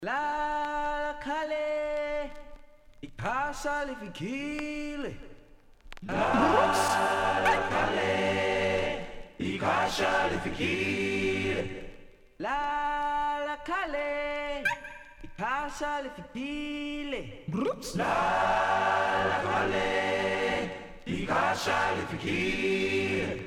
La Calais, ik passa le fikile. La Calais, ik passa le fikile. La Calais, ik passa le fikile. La Calais, ik passa le fikile.